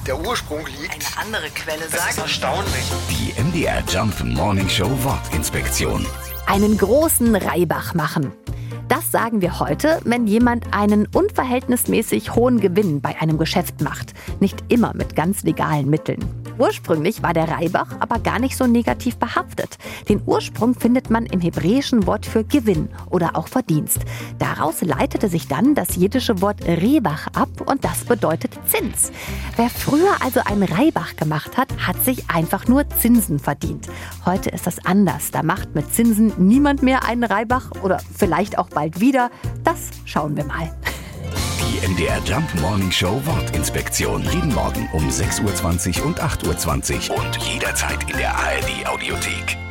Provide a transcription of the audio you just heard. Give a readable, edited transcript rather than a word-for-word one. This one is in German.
der Ursprung liegt. Eine andere Quelle Das ist erstaunlich. Die MDR Jump Morning Show Wortinspektion. Einen großen Reibach machen. Das sagen wir heute, wenn jemand einen unverhältnismäßig hohen Gewinn bei einem Geschäft macht. Nicht immer mit ganz legalen Mitteln. Ursprünglich war der Reibach aber gar nicht so negativ behaftet. Den Ursprung findet man im hebräischen Wort für Gewinn oder auch Verdienst. Daraus leitete sich dann das jiddische Wort Rewach ab und das bedeutet Zins. Wer früher also einen Reibach gemacht hat, hat sich einfach nur Zinsen verdient. Heute ist das anders. Da macht mit Zinsen niemand mehr einen Reibach oder vielleicht auch bald wieder. Das schauen wir mal. Die MDR Jump Morning Show Wortinspektion. Jeden Morgen um 6.20 Uhr und 8.20 Uhr und jederzeit in der ARD Audiothek.